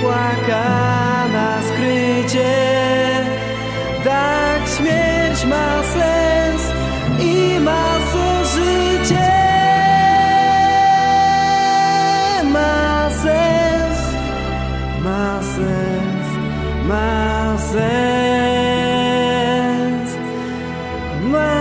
płaka na skrycie. Tak śmierć ma sens i ma życie. Ma sens, ma sens, ma sens, ma